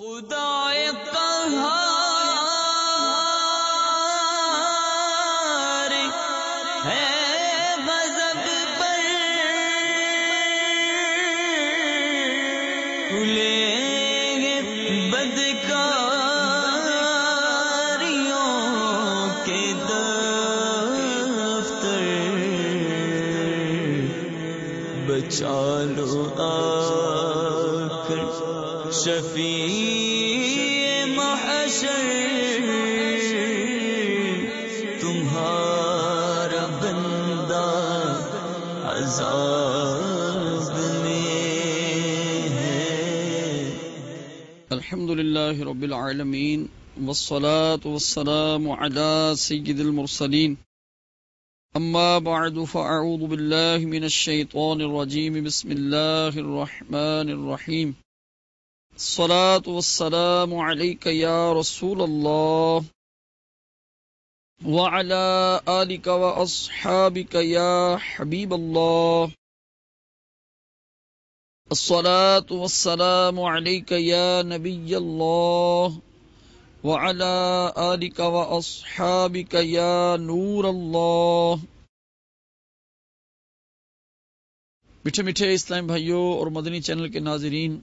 خدائے قہار ہے غضب پر کھلیں گے بدکاریوں کے دفتر، بچا لو آ کر شفیع محشر، تمہارا بندہ عذاب میں ہے۔ الحمدللہ رب العالمین والصلاة والسلام علی سید المرسلین، اما بعد فاعوذ باللہ من الشیطان الرجیم، بسم اللہ الرحمن الرحیم۔ الصلاة والسلام علیک یا رسول اللہ وعلی آلک واصحابک یا حبیب اللہ۔ الصلاة والسلام علیک یا نبی اللہ وعلی آلک واصحابک یا نور اللہ۔ میٹھے میٹھے اسلام بھائیوں اور مدنی چینل کے ناظرین،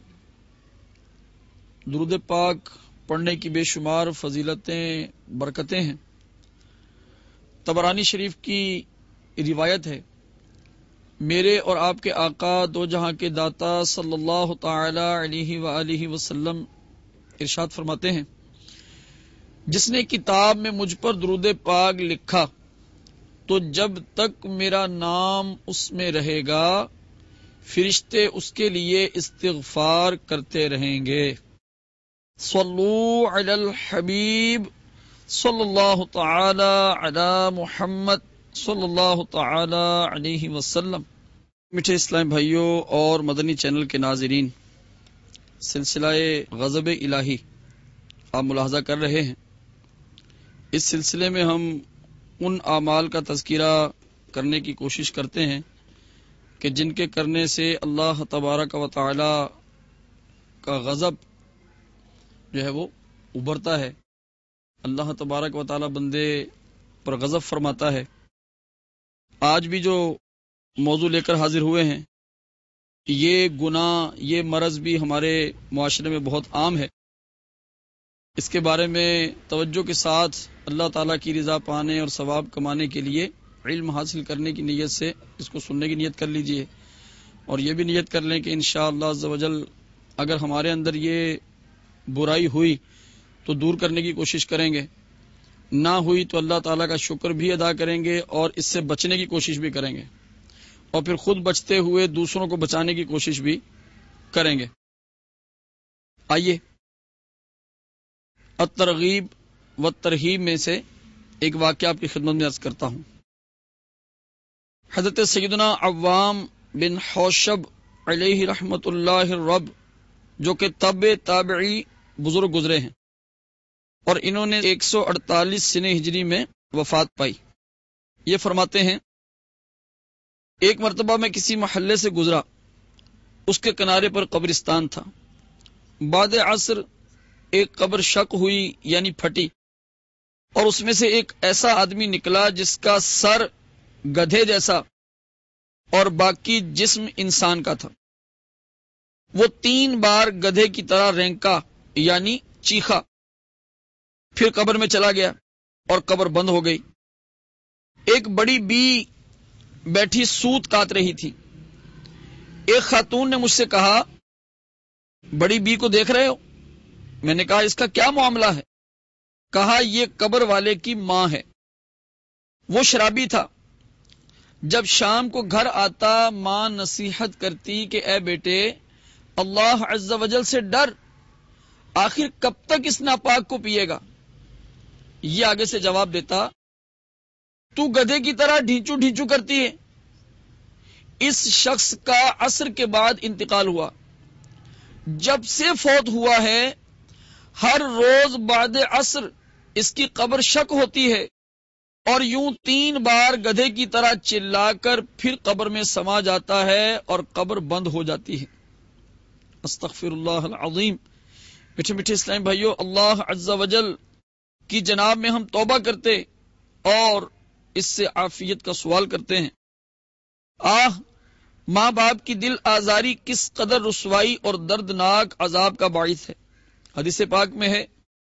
درود پاک پڑھنے کی بے شمار فضیلتیں برکتیں ہیں۔ طبرانی شریف کی روایت ہے، میرے اور آپ کے آقا دو جہاں کے داتا صلی اللہ تعالی علیہ وآلہ وسلم ارشاد فرماتے ہیں، جس نے کتاب میں مجھ پر درود پاک لکھا تو جب تک میرا نام اس میں رہے گا فرشتے اس کے لیے استغفار کرتے رہیں گے۔ صلو علی الحبیب صلی اللہ تعالی علی محمد صلی اللہ تعالی علیہ وسلم۔ میٹھے اسلام بھائیوں اور مدنی چینل کے ناظرین، سلسلہ غضب الہی آپ ملاحظہ کر رہے ہیں۔ اس سلسلے میں ہم ان اعمال کا تذکرہ کرنے کی کوشش کرتے ہیں کہ جن کے کرنے سے اللہ تبارک و تعالی کا غضب جو ہے وہ ابھرتا ہے، اللہ تبارک و تعالی بندے پر غضب فرماتا ہے۔ آج بھی جو موضوع لے کر حاضر ہوئے ہیں، یہ گناہ، یہ مرض بھی ہمارے معاشرے میں بہت عام ہے۔ اس کے بارے میں توجہ کے ساتھ اللہ تعالیٰ کی رضا پانے اور ثواب کمانے کے لیے علم حاصل کرنے کی نیت سے اس کو سننے کی نیت کر لیجئے، اور یہ بھی نیت کر لیں کہ انشاءاللہ عز و جل اگر ہمارے اندر یہ برائی ہوئی تو دور کرنے کی کوشش کریں گے، نہ ہوئی تو اللہ تعالیٰ کا شکر بھی ادا کریں گے اور اس سے بچنے کی کوشش بھی کریں گے، اور پھر خود بچتے ہوئے دوسروں کو بچانے کی کوشش بھی کریں گے۔ آئیے الترغیب والترہیب میں سے ایک واقعہ آپ کی خدمت میں عرض کرتا ہوں۔ حضرت سیدنا عوام بن حوشب علیہ رحمت اللہ الرب، جو کہ تابعی بزرگ گزرے ہیں، اور انہوں نے 148 سنہ ہجری میں وفات پائی۔ یہ فرماتے ہیں، ایک مرتبہ میں کسی محلے سے گزرا، اس کے کنارے پر قبرستان تھا۔ بعد عصر ایک قبر شق ہوئی یعنی پھٹی، اور اس میں سے ایک ایسا آدمی نکلا جس کا سر گدھے جیسا اور باقی جسم انسان کا تھا۔ وہ 3 بار گدھے کی طرح رینکا یعنی چیخا، پھر قبر میں چلا گیا اور قبر بند ہو گئی۔ ایک بڑی بی بیٹھی سوت کاٹ رہی تھی۔ ایک خاتون نے مجھ سے کہا، بڑی بی کو دیکھ رہے ہو؟ میں نے کہا، اس کا کیا معاملہ ہے؟ کہا، یہ قبر والے کی ماں ہے۔ وہ شرابی تھا۔ جب شام کو گھر آتا ماں نصیحت کرتی کہ اے بیٹے، اللہ عز و جل سے ڈر، آخر کب تک اس ناپاک کو پیے گا؟ یہ آگے سے جواب دیتا، تو گدھے کی طرح ڈھینچو ڈھینچو کرتی ہے۔ اس شخص کا عصر کے بعد انتقال ہوا۔ جب سے فوت ہوا ہے، ہر روز بعد عصر اس کی قبر شک ہوتی ہے، اور یوں 3 بار گدھے کی طرح چلا کر پھر قبر میں سما جاتا ہے اور قبر بند ہو جاتی ہے۔ استغفر اللہ العظیم۔ میٹھے میٹھے اسلام بھائیوں، اللہ عز و جل کی جناب میں ہم توبہ کرتے اور اس سے عافیت کا سوال کرتے ہیں۔ ماں باپ کی دل آزاری کس قدر رسوائی اور دردناک عذاب کا باعث ہے۔ حدیث پاک میں ہے،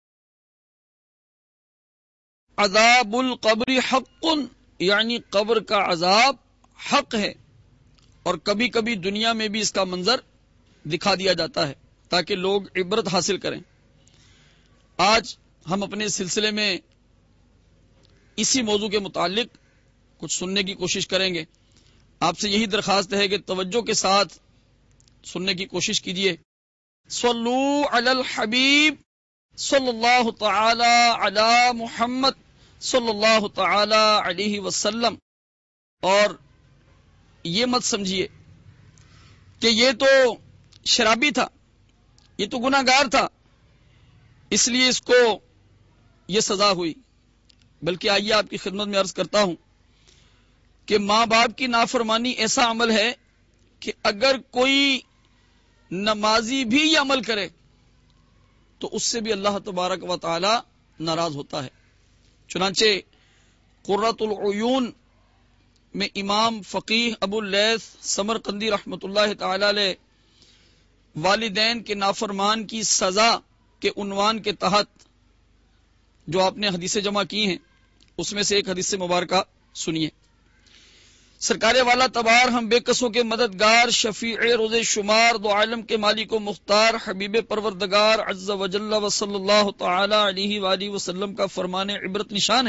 عذاب القبر حق، یعنی قبر کا عذاب حق ہے، اور کبھی کبھی دنیا میں بھی اس کا منظر دکھا دیا جاتا ہے تاکہ لوگ عبرت حاصل کریں۔ آج ہم اپنے سلسلے میں اسی موضوع کے متعلق کچھ سننے کی کوشش کریں گے۔ آپ سے یہی درخواست ہے کہ توجہ کے ساتھ سننے کی کوشش کیجیے۔ صلو علی الحبیب صلی اللہ تعالی علی محمد صلی اللہ تعالی علیہ وسلم۔ اور یہ مت سمجھیے کہ یہ تو شرابی تھا، یہ تو گناہ گار تھا، اس لیے اس کو یہ سزا ہوئی، بلکہ آئیے آپ کی خدمت میں عرض کرتا ہوں کہ ماں باپ کی نافرمانی ایسا عمل ہے کہ اگر کوئی نمازی بھی یہ عمل کرے تو اس سے بھی اللہ تبارک و تعالی ناراض ہوتا ہے۔ چنانچہ قرۃ العیون میں امام فقیہ ابو اللیث سمرقندی رحمۃ اللہ تعالی علیہ والدین کے نافرمان کی سزا کے عنوان کے تحت جو آپ نے حدیثیں جمع کی ہیں اس میں سے ایک حدیث مبارکہ سنیے۔ سرکار والا تبار ہم بے کسوں کے مددگار، شفیع روز شمار، دو عالم کے مالک و مختار، حبیب پروردگار عز و جل و صلی اللہ تعالی علیہ وآلہ وسلم کا فرمان عبرت نشان ہے،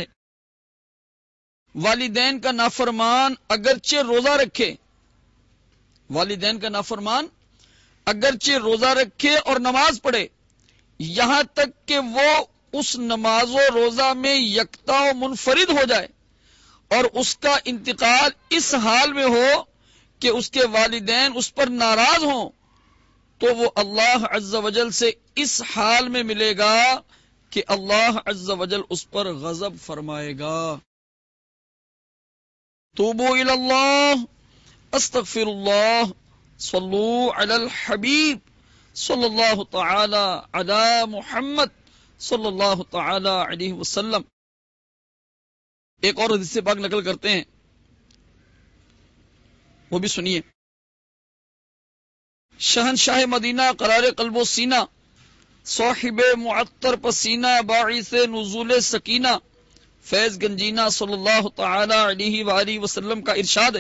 والدین کا نافرمان اگرچہ روزہ رکھے، والدین کا نافرمان اگرچہ روزہ رکھے اور نماز پڑھے، یہاں تک کہ وہ اس نماز و روزہ میں یکتا و منفرد ہو جائے اور اس کا انتقال اس حال میں ہو کہ اس کے والدین اس پر ناراض ہوں، تو وہ اللہ عز و جل سے اس حال میں ملے گا کہ اللہ عز و جل اس پر غضب فرمائے گا۔ توبوا الی اللہ، استغفر اللہ، صلو علی الحبیب صلی اللہ تعالی علی محمد صلی اللہ تعالی علیہ وسلم۔ ایک اور حدیث پاک نقل کرتے ہیں، وہ بھی سنیے۔ شہنشاہ مدینہ قرار قلب و سینہ، صاحب معطر پسینہ، باعث نزول سکینہ، فیض گنجینہ صلی اللہ تعالی علیہ وآلہ وسلم کا ارشاد ہے،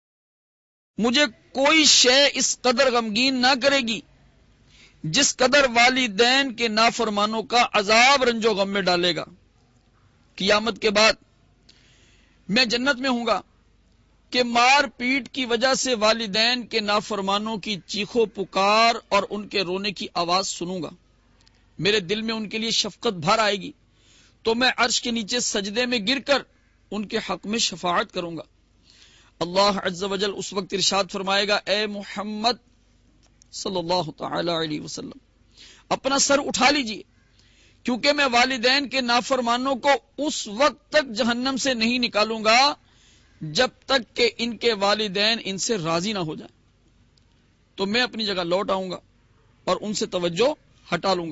مجھے کوئی شے اس قدر غمگین نہ کرے گی جس قدر والدین کے نافرمانوں کا عذاب رنج و غم میں ڈالے گا۔ قیامت کے بعد میں جنت میں ہوں گا کہ مار پیٹ کی وجہ سے والدین کے نافرمانوں کی چیخو پکار اور ان کے رونے کی آواز سنوں گا، میرے دل میں ان کے لیے شفقت بھر آئے گی، تو میں عرش کے نیچے سجدے میں گر کر ان کے حق میں شفاعت کروں گا۔ اللہ عز و جل اس وقت ارشاد فرمائے گا، اے محمد صلی اللہ تعالی علیہ وسلم، اپنا سر اٹھا لیجئے، کیونکہ میں والدین کے نافرمانوں کو اس وقت تک جہنم سے نہیں نکالوں گا جب تک کہ ان کے والدین ان سے راضی نہ ہو جائیں، تو میں اپنی جگہ لوٹ آؤں گا اور ان سے توجہ ہٹا لوں گا،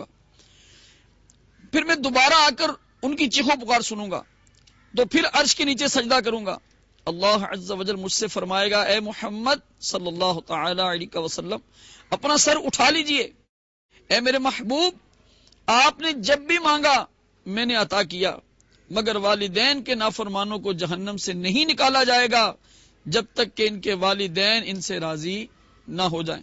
پھر میں دوبارہ آ کر ان کی چیخو پکار سنوں گا، تو پھر عرش کے نیچے سجدہ کروں گا۔ اللہ عز و جل مجھ سے فرمائے گا، اے محمد صلی اللہ تعالی علیہ وسلم، اپنا سر اٹھا لیجئے، اے میرے محبوب، آپ نے جب بھی مانگا میں نے عطا کیا، مگر والدین کے نافرمانوں کو جہنم سے نہیں نکالا جائے گا جب تک کہ ان کے والدین ان سے راضی نہ ہو جائیں۔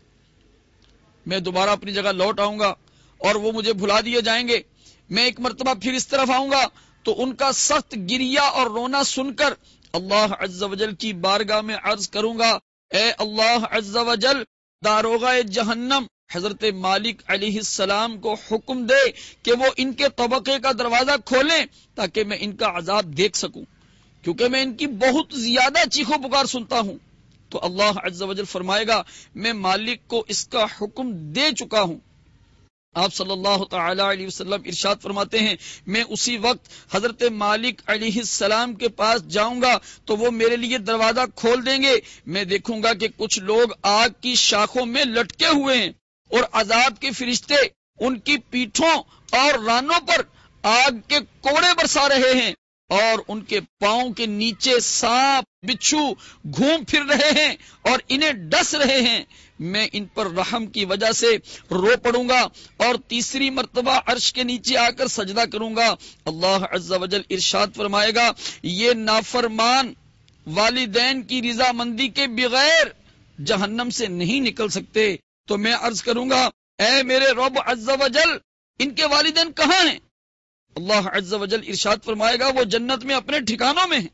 میں دوبارہ اپنی جگہ لوٹ آؤں گا اور وہ مجھے بھلا دیے جائیں گے، میں ایک مرتبہ پھر اس طرف آؤں گا تو ان کا سخت گریہ اور رونا سن کر اللہ عز و جل کی بارگاہ میں عرض کروں گا، اے اللہ عز و جل، داروغہ جہنم حضرت مالک علیہ السلام کو حکم دے کہ وہ ان کے طبقے کا دروازہ کھولیں تاکہ میں ان کا عذاب دیکھ سکوں، کیونکہ میں ان کی بہت زیادہ چیخو پکار سنتا ہوں۔ تو اللہ عز و جل فرمائے گا، میں مالک کو اس کا حکم دے چکا ہوں۔ آپ صلی اللہ تعالی علیہ وسلم ارشاد فرماتے ہیں، میں اسی وقت حضرت مالک علیہ السلام کے پاس جاؤں گا تو وہ میرے لیے دروازہ کھول دیں گے، میں دیکھوں گا کہ کچھ لوگ آگ کی شاخوں میں لٹکے ہوئے ہیں اور عذاب کے فرشتے ان کی پیٹھوں اور رانوں پر آگ کے کوڑے برسا رہے ہیں اور ان کے پاؤں کے نیچے سانپ بچھو گھوم پھر رہے ہیں اور انہیں ڈس رہے ہیں، میں ان پر رحم کی وجہ سے رو پڑوں گا اور تیسری مرتبہ عرش کے نیچے آ کر سجدہ کروں گا۔ اللہ عز و جل ارشاد فرمائے گا یہ نافرمان والدین کی رضامندی کے بغیر جہنم سے نہیں نکل سکتے۔ تو میں عرض کروں گا اے میرے رب عز و جل ان کے والدین کہاں ہیں؟ اللہ عز و جل ارشاد فرمائے گا وہ جنت میں اپنے ٹھکانوں میں ہیں۔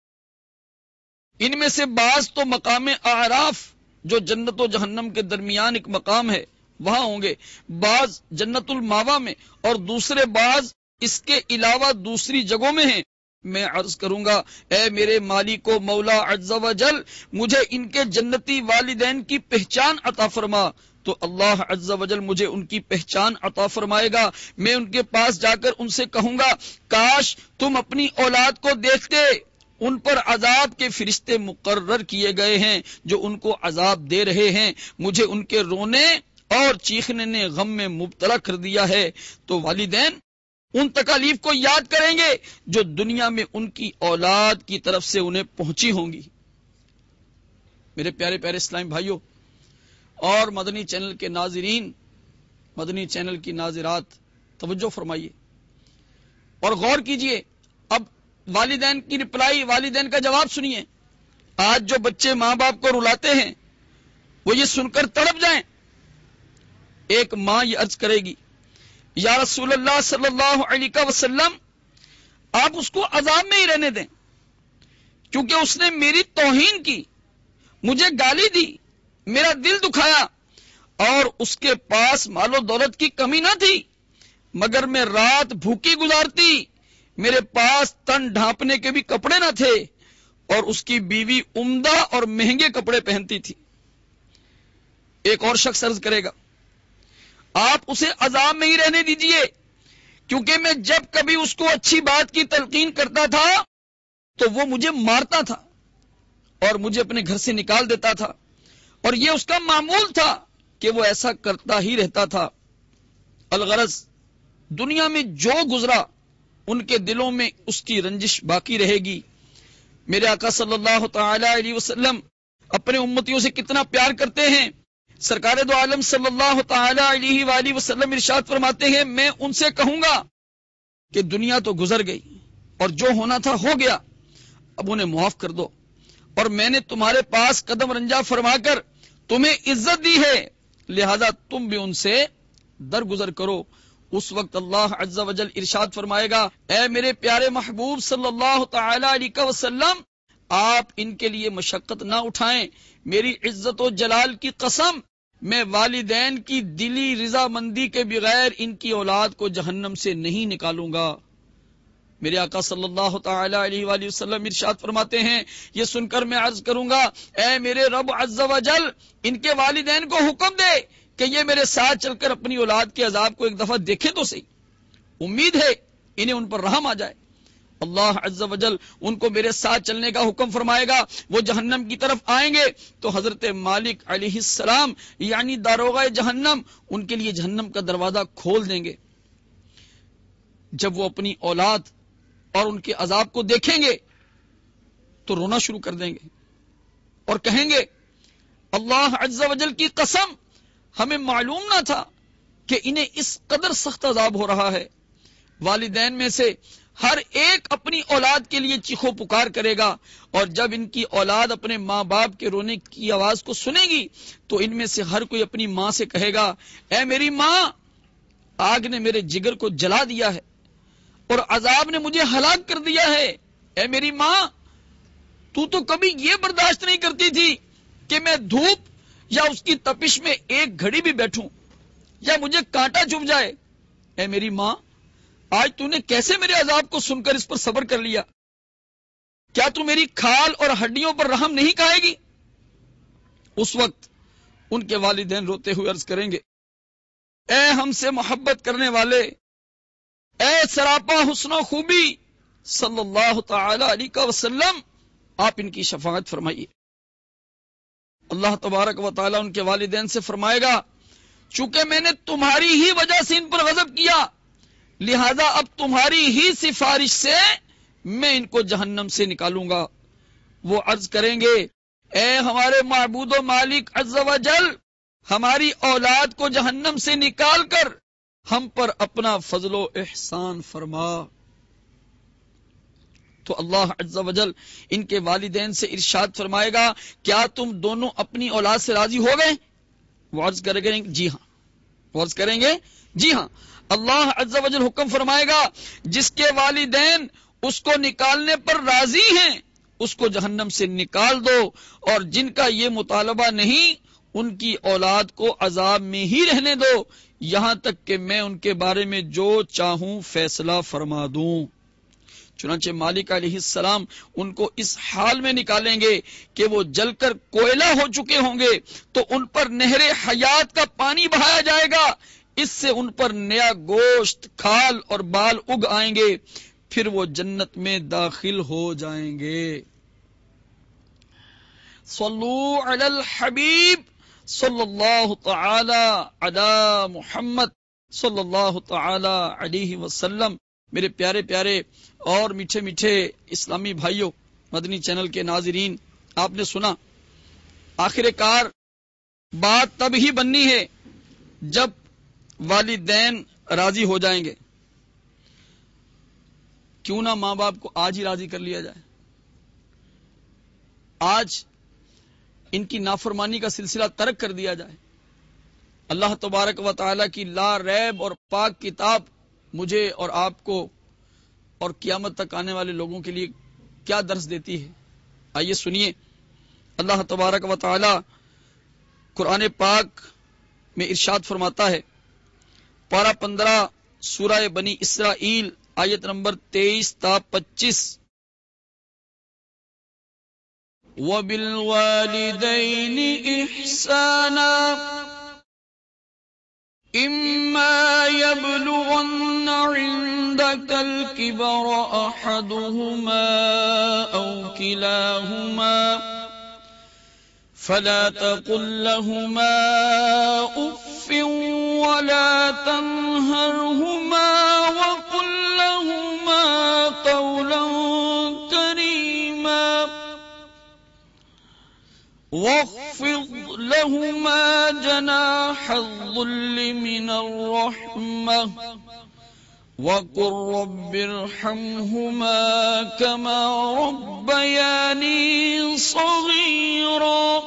ان میں سے بعض تو مقام اعراف جو جنت و جہنم کے درمیان ایک مقام ہے وہاں ہوں گے، بعض جنت الماوا میں اور دوسرے بعض اس کے علاوہ دوسری جگہوں میں ہیں۔ میں عرض کروں گا اے میرے مالک و مولا عز و جل مجھے ان کے جنتی والدین کی پہچان عطا فرما۔ تو اللہ عز و جل مجھے ان کی پہچان عطا فرمائے گا۔ میں ان کے پاس جا کر ان سے کہوں گا کاش تم اپنی اولاد کو دیکھتے، ان پر عذاب کے فرشتے مقرر کیے گئے ہیں جو ان کو عذاب دے رہے ہیں، مجھے ان کے رونے اور چیخنے نے غم میں مبتلا کر دیا ہے۔ تو والدین ان تکالیف کو یاد کریں گے جو دنیا میں ان کی اولاد کی طرف سے انہیں پہنچی ہوں گی۔ میرے پیارے پیارے اسلامی بھائیوں اور مدنی چینل کے ناظرین، مدنی چینل کی ناظرات، توجہ فرمائیے اور غور کیجئے۔ اب والدین کی رپلائی، والدین کا جواب سنیے۔ آج جو بچے ماں باپ کو رلاتے ہیں وہ یہ سن کر تڑپ جائیں۔ ایک ماں یہ عرض کرے گی یا رسول اللہ صلی اللہ علیہ وسلم آپ اس کو عذاب میں ہی رہنے دیں کیونکہ اس نے میری توہین کی، مجھے گالی دی، میرا دل دکھایا اور اس کے پاس مال و دولت کی کمی نہ تھی مگر میں رات بھوکی گزارتی، میرے پاس تن ڈھانپنے کے بھی کپڑے نہ تھے اور اس کی بیوی عمدہ اور مہنگے کپڑے پہنتی تھی۔ ایک اور شخص عرض کرے گا آپ اسے عذاب میں ہی رہنے دیجئے کیونکہ میں جب کبھی اس کو اچھی بات کی تلقین کرتا تھا تو وہ مجھے مارتا تھا اور مجھے اپنے گھر سے نکال دیتا تھا اور یہ اس کا معمول تھا کہ وہ ایسا کرتا ہی رہتا تھا۔ الغرض دنیا میں جو گزرا ان کے دلوں میں اس کی رنجش باقی رہے گی۔ میرے آقا صلی اللہ تعالی علیہ وسلم اپنے امتیوں سے کتنا پیار کرتے ہیں۔ سرکار دو عالم صلی اللہ تعالی علیہ وآلہ وسلم ارشاد فرماتے ہیں میں ان سے کہوں گا کہ دنیا تو گزر گئی اور جو ہونا تھا ہو گیا، اب انہیں معاف کر دو، اور میں نے تمہارے پاس قدم رنجا فرما کر تمہیں عزت دی ہے، لہذا تم بھی ان سے درگزر کرو۔ اس وقت اللہ عز و جل ارشاد فرمائے گا اے میرے پیارے محبوب صلی اللہ تعالی علیہ وسلم آپ ان کے لیے مشقت نہ اٹھائیں، میری عزت و جلال کی قسم میں والدین کی دلی رضامندی کے بغیر ان کی اولاد کو جہنم سے نہیں نکالوں گا۔ میرے آقا صلی اللہ تعالی علیہ وآلہ وسلم ارشاد فرماتے ہیں یہ سن کر میں عرض کروں گا اے میرے رب عز و جل ان کے والدین کو حکم دے کہ یہ میرے ساتھ چل کر اپنی اولاد کے عذاب کو ایک دفعہ دیکھیں تو صحیح، امید ہے انہیں ان پر رحم آ جائے۔ اللہ عز و جل ان کو میرے ساتھ چلنے کا حکم فرمائے گا، وہ جہنم کی طرف آئیں گے تو حضرت مالک علیہ السلام یعنی داروغہ جہنم ان کے لیے جہنم کا دروازہ کھول دیں گے۔ جب وہ اپنی اولاد اور ان کے عذاب کو دیکھیں گے تو رونا شروع کر دیں گے اور کہیں گے اللہ عز و جل کی قسم ہمیں معلوم نہ تھا کہ انہیں اس قدر سخت عذاب ہو رہا ہے۔ والدین میں سے ہر ایک اپنی اولاد کے لیے چیخو پکار کرے گا اور جب ان کی اولاد اپنے ماں باپ کے رونے کی آواز کو سنے گی تو ان میں سے ہر کوئی اپنی ماں سے کہے گا اے میری ماں آگ نے میرے جگر کو جلا دیا ہے اور عذاب نے مجھے ہلاک کر دیا ہے۔ اے میری ماں تو کبھی یہ برداشت نہیں کرتی تھی کہ میں دھوپ یا اس کی تپش میں ایک گھڑی بھی بیٹھوں یا مجھے کانٹا چبھ جائے۔ اے میری ماں آج تو نے کیسے میرے عذاب کو سن کر اس پر صبر کر لیا؟ کیا تو میری کھال اور ہڈیوں پر رحم نہیں کھائے گی؟ اس وقت ان کے والدین روتے ہوئے عرض کریں گے اے ہم سے محبت کرنے والے، اے سراپا حسن و خوبی صلی اللہ تعالی علیہ وسلم آپ ان کی شفاعت فرمائیے۔ اللہ تبارک و تعالی ان کے والدین سے فرمائے گا چونکہ میں نے تمہاری ہی وجہ سے ان پر غضب کیا، لہذا اب تمہاری ہی سفارش سے میں ان کو جہنم سے نکالوں گا۔ وہ عرض کریں گے اے ہمارے معبود و مالک عز و جل، ہماری اولاد کو جہنم سے نکال کر ہم پر اپنا فضل و احسان فرما۔ تو اللہ عز و جل ان کے والدین سے ارشاد فرمائے گا کیا تم دونوں اپنی اولاد سے راضی ہو گئے؟ وہ عرض کریں گے جی ہاں، وہ عرض کریں گے جی ہاں۔ اللہ عز و جل حکم فرمائے گا جس کے والدین اس کو نکالنے پر راضی ہیں اس کو جہنم سے نکال دو، اور جن کا یہ مطالبہ نہیں ان کی اولاد کو عذاب میں ہی رہنے دو یہاں تک کہ میں ان کے بارے میں جو چاہوں فیصلہ فرما دوں۔ چنانچہ مالک علیہ السلام ان کو اس حال میں نکالیں گے کہ وہ جل کر کوئلہ ہو چکے ہوں گے، تو ان پر نہر حیات کا پانی بہایا جائے گا، اس سے ان پر نیا گوشت، کھال اور بال اگ آئیں گے، پھر وہ جنت میں داخل ہو جائیں گے۔ صلو علی الحبیب صلی اللہ تعالی علی محمد صلی اللہ تعالی علیہ وسلم۔ میرے پیارے پیارے اور میٹھے میٹھے اسلامی بھائیوں، مدنی چینل کے ناظرین، آپ نے سنا آخر کار بات تب ہی بننی ہے جب والدین راضی ہو جائیں گے۔ کیوں نہ ماں باپ کو آج ہی راضی کر لیا جائے، آج ان کی نافرمانی کا سلسلہ ترک کر دیا جائے۔ اللہ تبارک و تعالی کی لا ریب اور پاک کتاب مجھے اور آپ کو اور قیامت تک آنے والے لوگوں کے لیے کیا درس دیتی ہے، آئیے سنیے۔ اللہ تبارک و تعالی قرآن پاک میں ارشاد فرماتا ہے، پارہ 15 سورہ بنی اسرائیل آیت نمبر 23 تا 25، وَبِالْوَالِدَيْنِ إِحْسَانًا إِمَّا يَبْلُغَنَّ عِندَكَ الْكِبَرَ أَحَدُهُمَا أَوْ كِلَاهُمَا فَلَا تَقُل لَّهُمَا أُفٍّ وَلَا تَنْهَرْهُمَا وَقُل لَّهُمَا قَوْلًا كَرِيمًا واخفض لهما جناح الذل من الرحمة وقل رب ارحمهما كما ربياني صغيرا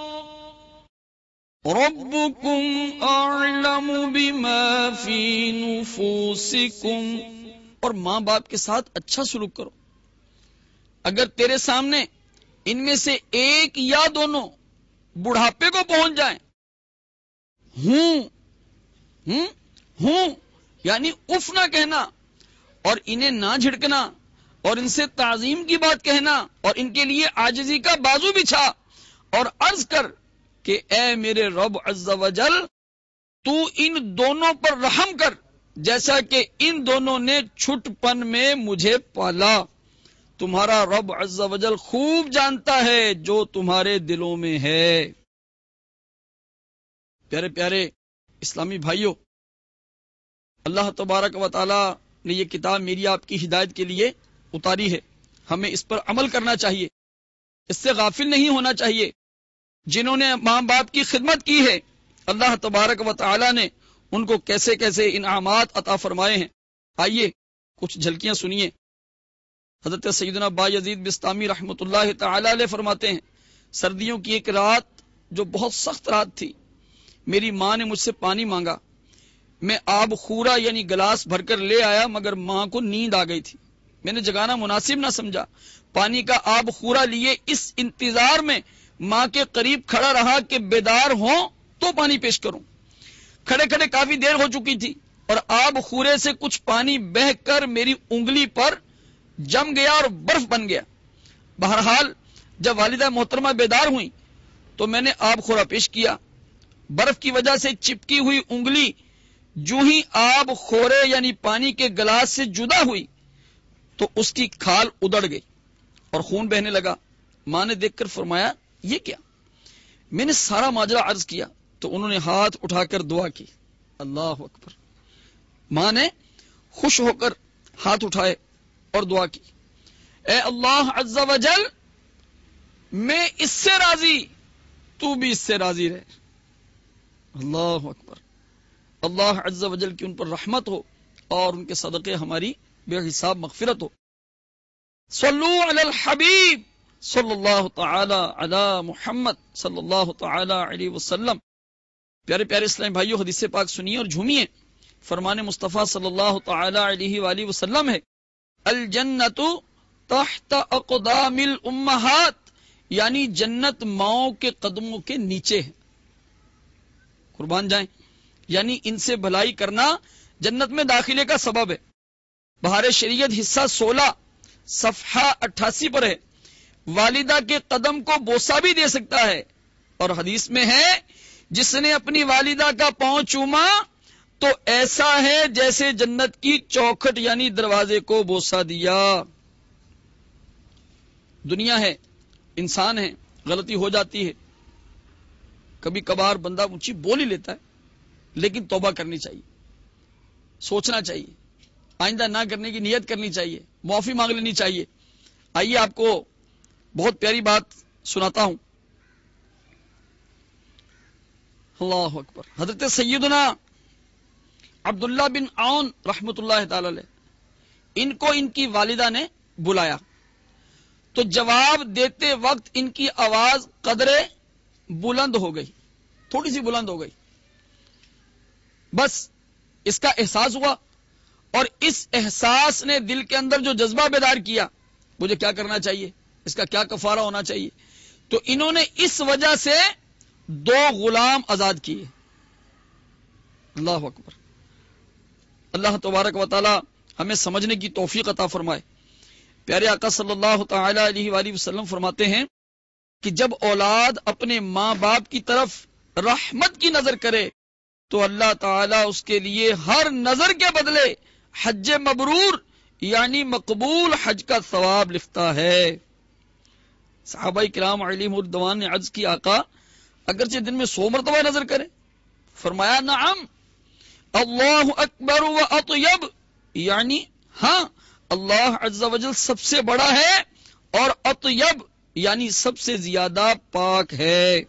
ربكم أعلم بما في نفوسكم۔ اور ماں باپ کے ساتھ اچھا سلوک کرو، اگر تیرے سامنے ان میں سے ایک یا دونوں بڑھاپے کو پہنچ جائیں، ہوں یعنی اف نہ کہنا اور انہیں نہ جھڑکنا اور ان سے تعظیم کی بات کہنا اور ان کے لیے عاجزی کا بازو بچھا اور عرض کر کہ اے میرے رب عز و جل تو ان دونوں پر رحم کر جیسا کہ ان دونوں نے چھٹ پن میں مجھے پالا، تمہارا رب عز و جل خوب جانتا ہے جو تمہارے دلوں میں ہے۔ پیارے پیارے اسلامی بھائیوں، اللہ تبارک و تعالی نے یہ کتاب میری آپ کی ہدایت کے لیے اتاری ہے، ہمیں اس پر عمل کرنا چاہیے، اس سے غافل نہیں ہونا چاہیے۔ جنہوں نے ماں باپ کی خدمت کی ہے اللہ تبارک و تعالی نے ان کو کیسے کیسے انعامات عطا فرمائے ہیں، آئیے کچھ جھلکیاں سنیے۔ حضرت سیدنا بایزید بستامی رحمۃ اللہ تعالی علیہ فرماتے ہیں، سردیوں کی ایک رات جو بہت سخت رات تھی، میری ماں نے مجھ سے پانی مانگا، میں آب خورا یعنی گلاس بھر کر لے آیا، مگر ماں کو نیند آ گئی تھی، میں نے جگانا مناسب نہ سمجھا، پانی کا آب خورا لیے اس انتظار میں ماں کے قریب کھڑا رہا کہ بیدار ہوں تو پانی پیش کروں۔ کھڑے کھڑے کافی دیر ہو چکی تھی اور آب خورے سے کچھ پانی بہہ کر میری انگلی پر جم گیا اور برف بن گیا۔ بہرحال جب والدہ محترمہ بیدار ہوئی تو میں نے آب خورا پیش کیا، برف کی وجہ سے چپکی ہوئی انگلی جو ہی آب خورے یعنی پانی کے گلاس سے جدا ہوئی تو اس کی کھال ادڑ گئی اور خون بہنے لگا۔ ماں نے دیکھ کر فرمایا یہ کیا؟ میں نے سارا ماجرا عرض کیا تو انہوں نے ہاتھ اٹھا کر دعا کی، اللہ اکبر. ماں نے خوش ہو کر ہاتھ اٹھائے اور دعا کی، اے اللہ عز و جل میں اس سے راضی، تو بھی اس سے راضی رہے. اللہ اکبر. اللہ عز و جل کی ان پر رحمت ہو اور ان کے صدقے ہماری بے حساب مغفرت ہو. صلو علی الحبیب صلی اللہ تعالی علی محمد صلی اللہ تعالی علیہ وسلم. پیارے پیارے اسلام بھائیو، حدیث پاک سنیے اور جھومیے. فرمان مصطفیٰ صلی اللہ تعالی علیہ وآلہ وسلم ہے، الجنت تحت اقدام الامہات، یعنی جنت ماؤں کے قدموں کے نیچے ہے. قربان جائیں، یعنی ان سے بھلائی کرنا جنت میں داخلے کا سبب ہے. بہار شریعت حصہ 16 صفحہ 88 پر ہے، والدہ کے قدم کو بوسہ بھی دے سکتا ہے. اور حدیث میں ہے، جس نے اپنی والدہ کا پاؤں چوما تو ایسا ہے جیسے جنت کی چوکھٹ یعنی دروازے کو بوسہ دیا. دنیا ہے، انسان ہے، غلطی ہو جاتی ہے، کبھی کبھار بندہ اونچی بول ہی لیتا ہے، لیکن توبہ کرنی چاہیے، سوچنا چاہیے، آئندہ نہ کرنے کی نیت کرنی چاہیے، معافی مانگ لینی چاہیے. آئیے آپ کو بہت پیاری بات سناتا ہوں. اللہ اکبر. حضرت سیدنا عبداللہ بن عون رحمت اللہ تعالی علیہ، ان کو ان کی والدہ نے بلایا تو جواب دیتے وقت ان کی آواز قدرے بلند ہو گئی، تھوڑی سی بلند ہو گئی. بس اس کا احساس ہوا اور اس احساس نے دل کے اندر جو جذبہ بیدار کیا، مجھے کیا کرنا چاہیے، اس کا کیا کفارہ ہونا چاہیے. تو انہوں نے اس وجہ سے 2 غلام آزاد کیے. اللہ اکبر. اللہ تبارک و تعالی ہمیں سمجھنے کی توفیق عطا فرمائے. پیارے آقا صلی اللہ تعالی علیہ وآلہ وسلم فرماتے ہیں کہ جب اولاد اپنے ماں باپ کی طرف رحمت کی نظر کرے تو اللہ تعالیٰ اس کے لیے ہر نظر کے بدلے حج مبرور یعنی مقبول حج کا ثواب لکھتا ہے. صحابہ کرام علیہم الرضوان نے عرض کی، آقا اگرچہ دن میں 100 مرتبہ نظر کرے؟ فرمایا نعم اللہ اکبر و اطیب، یعنی ہاں اللہ عز و جل سب سے بڑا ہے اور اطیب یعنی سب سے زیادہ پاک ہے.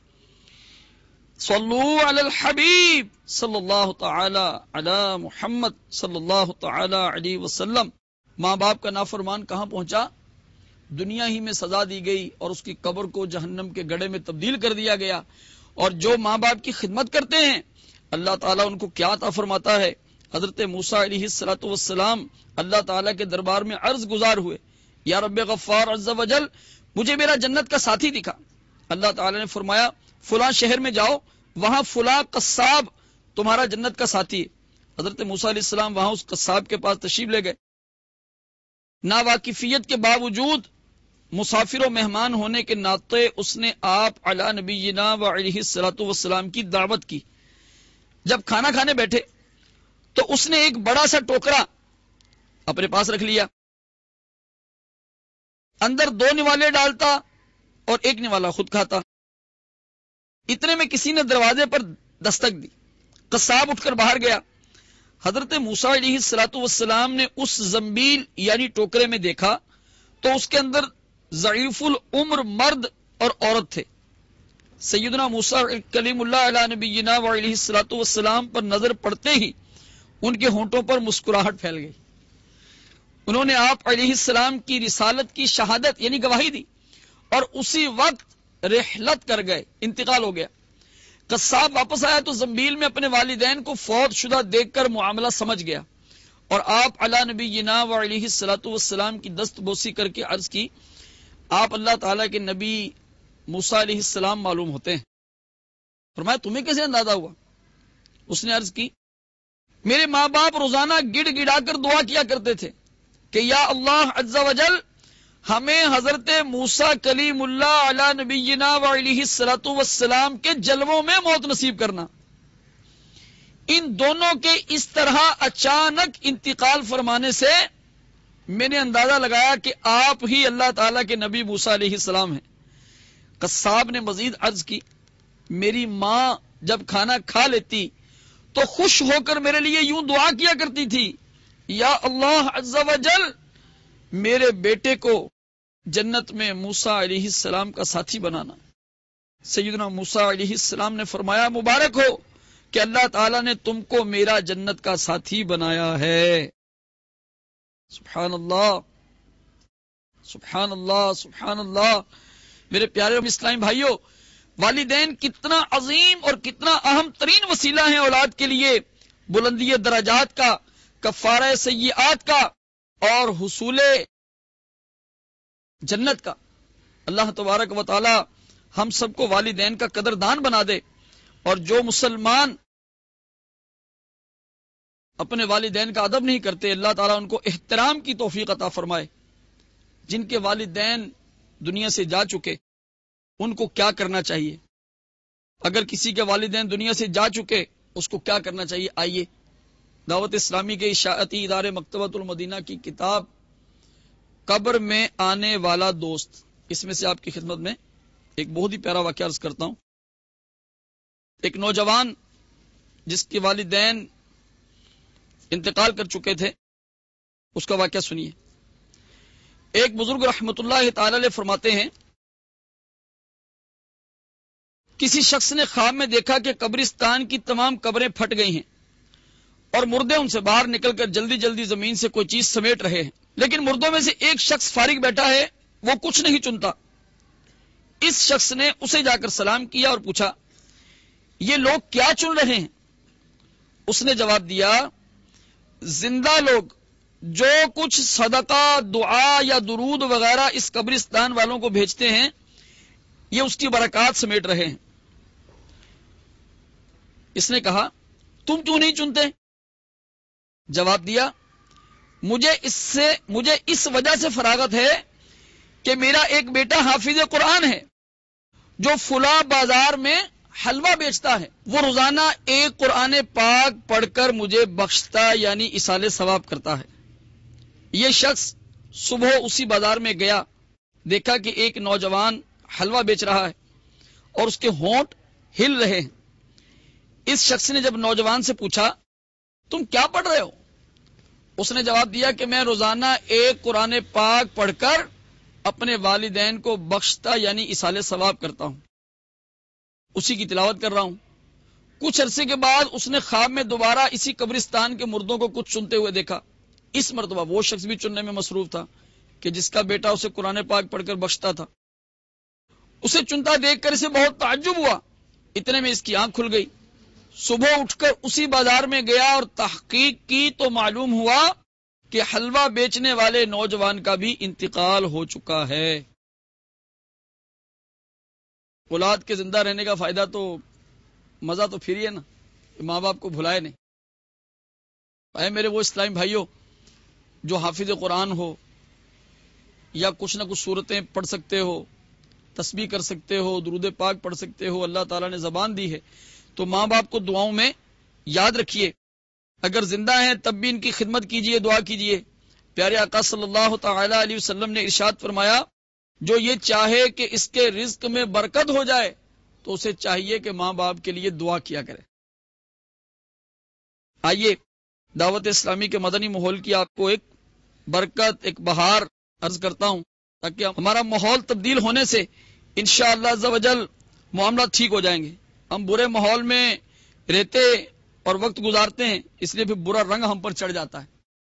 صلو علی الحبیب صلی اللہ تعالی علی محمد صلی اللہ تعالی علیہ وسلم. ماں باپ کا نافرمان کہاں پہنچا؟ دنیا ہی میں سزا دی گئی اور اس کی قبر کو جہنم کے گڑھے میں تبدیل کر دیا گیا. اور جو ماں باپ کی خدمت کرتے ہیں اللہ تعالیٰ ان کو کیا عطا فرماتا ہے. حضرت موسیٰ علیہ السلام اللہ تعالیٰ کے دربار میں عرض گزار ہوئے، یا رب غفار عز و جل مجھے میرا جنت کا ساتھی دکھا. اللہ تعالیٰ نے فرمایا فلاں شہر میں جاؤ، وہاں فلاں قصاب تمہارا جنت کا ساتھی ہے. حضرت موسیٰ علیہ السلام وہاں اس قصاب کے پاس تشریف لے گئے. ناواقفیت کے باوجود مسافر و مہمان ہونے کے ناطے اس نے آپ علی نبینا و علیہ الصلوۃ والسلام کی دعوت کی. جب کھانا کھانے بیٹھے تو اس نے ایک بڑا سا ٹوکرا اپنے پاس رکھ لیا، اندر 2 نوالے ڈالتا اور 1 نوالا خود کھاتا. اتنے میں کسی نے دروازے پر دستک دی، قصاب اٹھ کر باہر گیا. حضرت موسیٰ علیہ الصلوۃ والسلام نے اس زنبیل یعنی ٹوکرے میں دیکھا تو اس کے اندر ضعیف العمر مرد اور عورت تھے. سیدنا موسیٰ کلیم اللہ علیہ نبینا و علیہ الصلوۃ والسلام پر نظر پڑتے ہی ان کے ہونٹوں پر مسکراہٹ پھیل گئی. انہوں نے آپ علیہ السلام کی رسالت کی شہادت یعنی گواہی دی اور اسی وقت رحلت کر گئے، انتقال ہو گیا. قصاب واپس آیا تو زنبیل میں اپنے والدین کو فوت شدہ دیکھ کر معاملہ سمجھ گیا اور آپ علی نبینا و علیہ الصلوۃ والسلام کی دست بوسی کر کے عرض کی، آپ اللہ تعالیٰ کے نبی موسیٰ علیہ السلام معلوم ہوتے ہیں. فرمایا تمہیں کیسے اندازہ ہوا؟ اس نے عرض کی میرے ماں باپ روزانہ گڑ گڑا کر دعا کیا کرتے تھے کہ یا اللہ عز و جل ہمیں حضرت موسیٰ کلیم اللہ علی نبینا و علیہ الصلوۃ والسلام کے جلووں میں موت نصیب کرنا. ان دونوں کے اس طرح اچانک انتقال فرمانے سے میں نے اندازہ لگایا کہ آپ ہی اللہ تعالیٰ کے نبی موسیٰ علیہ السلام ہیں. قصاب نے مزید عرض کی میری ماں جب کھانا کھا لیتی تو خوش ہو کر میرے لیے یوں دعا کیا کرتی تھی، یا اللہ عز و جل میرے بیٹے کو جنت میں موسیٰ علیہ السلام کا ساتھی بنانا۔ سیدنا موسیٰ علیہ السلام نے فرمایا مبارک ہو کہ اللہ تعالیٰ نے تم کو میرا جنت کا ساتھی بنایا ہے۔ سبحان اللہ سبحان اللہ سبحان اللہ۔ میرے پیارے اسلامی بھائیوں، والدین کتنا عظیم اور کتنا اہم ترین وسیلہ ہیں اولاد کے لیے بلندی درجات کا، کفارہ سیئات کا اور حصول جنت کا۔ اللہ تبارک و تعالی ہم سب کو والدین کا قدردان بنا دے، اور جو مسلمان اپنے والدین کا ادب نہیں کرتے اللہ تعالیٰ ان کو احترام کی توفیق عطا فرمائے۔ جن کے والدین دنیا سے جا چکے ان کو کیا کرنا چاہیے؟ اگر کسی کے والدین دنیا سے جا چکے اس کو کیا کرنا چاہیے؟ آئیے دعوت اسلامی کے اشاعتی ادارے مکتبۃ المدینہ کی کتاب قبر میں آنے والا دوست، اس میں سے آپ کی خدمت میں ایک بہت ہی پیارا واقعہ عرض کرتا ہوں۔ ایک نوجوان جس کے والدین انتقال کر چکے تھے، اس کا واقعہ سنیے۔ ایک بزرگ رحمت اللہ تعالی علیہ فرماتے ہیں، کسی شخص نے خواب میں دیکھا کہ قبرستان کی تمام قبریں پھٹ گئی ہیں اور مردے ان سے باہر نکل کر جلدی جلدی زمین سے کوئی چیز سمیٹ رہے ہیں، لیکن مردوں میں سے ایک شخص فارغ بیٹھا ہے، وہ کچھ نہیں چنتا۔ اس شخص نے اسے جا کر سلام کیا اور پوچھا یہ لوگ کیا چن رہے ہیں؟ اس نے جواب دیا زندہ لوگ جو کچھ صدقہ، دعا یا درود وغیرہ اس قبرستان والوں کو بھیجتے ہیں یہ اس کی برکات سمیٹ رہے ہیں۔ اس نے کہا تم کیوں نہیں چنتے؟ جواب دیا مجھے اس وجہ سے فراغت ہے کہ میرا ایک بیٹا حافظ قرآن ہے جو فلاں بازار میں حلوہ بیچتا ہے، وہ روزانہ ایک قرآن پاک پڑھ کر مجھے بخشتا یعنی ایصال ثواب کرتا ہے۔ یہ شخص صبح اسی بازار میں گیا، دیکھا کہ ایک نوجوان حلوہ بیچ رہا ہے اور اس کے ہونٹ ہل رہے ہیں۔ اس شخص نے جب نوجوان سے پوچھا تم کیا پڑھ رہے ہو؟ اس نے جواب دیا کہ میں روزانہ ایک قرآن پاک پڑھ کر اپنے والدین کو بخشتا یعنی ایصال ثواب کرتا ہوں، اسی کی تلاوت کر رہا ہوں۔ کچھ عرصے کے بعد اس نے خواب میں دوبارہ اسی قبرستان کے مردوں کو کچھ چنتے ہوئے دیکھا۔ اس مرتبہ وہ شخص بھی چننے میں مصروف تھا کہ جس کا بیٹا اسے قرآن پاک پڑھ کر بخشتا تھا۔ اسے چنتا دیکھ کر اسے بہت تعجب ہوا، اتنے میں اس کی آنکھ کھل گئی۔ صبح اٹھ کر اسی بازار میں گیا اور تحقیق کی تو معلوم ہوا کہ حلوہ بیچنے والے نوجوان کا بھی انتقال ہو چکا ہے۔ اولاد کے زندہ رہنے کا فائدہ تو مزہ تو پھر ہی ہے نا، ماں باپ کو بھلائے نہیں۔ اے میرے وہ اسلامی بھائیوں، جو حافظ قرآن ہو یا کچھ نہ کچھ صورتیں پڑھ سکتے ہو، تسبیح کر سکتے ہو، درود پاک پڑھ سکتے ہو، اللہ تعالیٰ نے زبان دی ہے تو ماں باپ کو دعاؤں میں یاد رکھیے۔ اگر زندہ ہیں تب بھی ان کی خدمت کیجئے، دعا کیجئے۔ پیارے آقا صلی اللہ تعالی علیہ وسلم نے ارشاد فرمایا جو یہ چاہے کہ اس کے رزق میں برکت ہو جائے تو اسے چاہیے کہ ماں باپ کے لیے دعا کیا کرے۔ آئیے دعوت اسلامی کے مدنی ماحول کی آپ کو ایک برکت، ایک بہار عرض کرتا ہوں تاکہ ہمارا ماحول تبدیل ہونے سے انشاءاللہ عز و جل معاملات ٹھیک ہو جائیں گے۔ ہم برے ماحول میں رہتے اور وقت گزارتے ہیں، اس لیے پھر برا رنگ ہم پر چڑھ جاتا ہے۔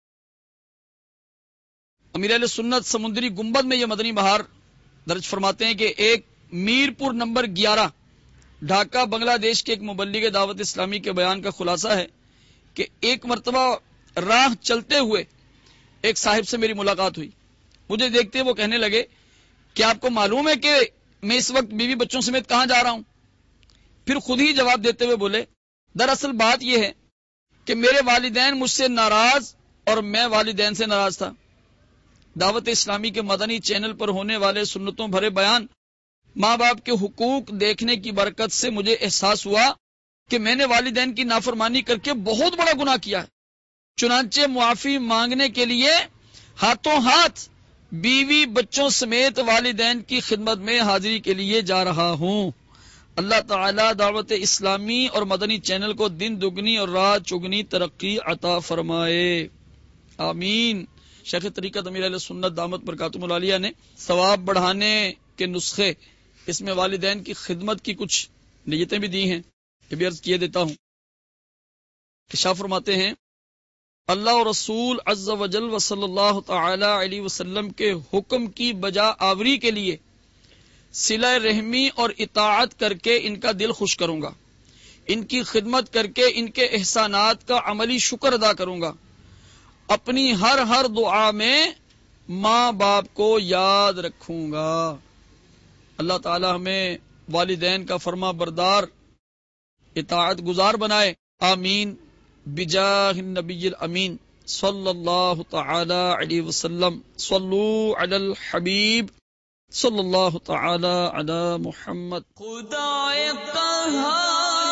امیر اہل سنت سمندری گنبد میں یہ مدنی بہار درج فرماتے ہیں کہ ایک میر پور نمبر 11 ڈھاکہ بنگلہ دیش کے ایک مبلغ دعوت اسلامی کے بیان کا خلاصہ ہے کہ ایک مرتبہ راہ چلتے ہوئے ایک صاحب سے میری ملاقات ہوئی۔ مجھے دیکھتے وہ کہنے لگے کہ آپ کو معلوم ہے کہ میں اس وقت بیوی بچوں سمیت کہاں جا رہا ہوں؟ پھر خود ہی جواب دیتے ہوئے بولے دراصل بات یہ ہے کہ میرے والدین مجھ سے ناراض اور میں والدین سے ناراض تھا۔ دعوت اسلامی کے مدنی چینل پر ہونے والے سنتوں بھرے بیان، ماں باپ کے حقوق دیکھنے کی برکت سے مجھے احساس ہوا کہ میں نے والدین کی نافرمانی کر کے بہت بڑا گناہ کیا ہے۔ چنانچہ معافی مانگنے کے لیے ہاتھوں ہاتھ بیوی بچوں سمیت والدین کی خدمت میں حاضری کے لیے جا رہا ہوں۔ اللہ تعالی دعوت اسلامی اور مدنی چینل کو دن دگنی اور رات چگنی ترقی عطا فرمائے، آمین۔ شیخ طریقت امیر اہل سنت دامت برکاتہم العالیہ نے ثواب بڑھانے کے نسخے، اس میں والدین کی خدمت کی کچھ نیتیں بھی دی ہیں، یہ بھی عرض کیے دیتا ہوں۔ شاہ فرماتے ہیں اللہ اور رسول عز و جل و صلی اللہ تعالی علیہ وسلم کے حکم کی بجا آوری کے لیے صلہ رحمی اور اطاعت کر کے ان کا دل خوش کروں گا، ان کی خدمت کر کے ان کے احسانات کا عملی شکر ادا کروں گا، اپنی ہر دعا میں ماں باپ کو یاد رکھوں گا۔ اللہ تعالی ہمیں والدین کا فرما بردار اطاعت گزار بنائے، آمین، بجاہ النبی الامین صلی اللہ تعالی علیہ وسلم۔ صلو علی الحبیب صلی اللہ تعالی علی محمد۔ خدائے قہار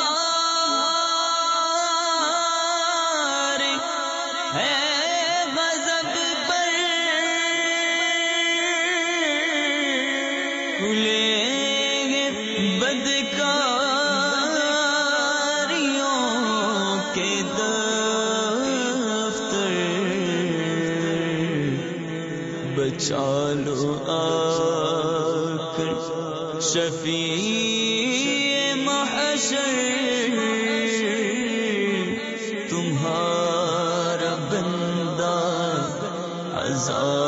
ہے غضب پر، کھلیں گے بدکاریوں کے دفتر، بچا لو آ کر شفیع محشر، تمہارا بندہ عذاب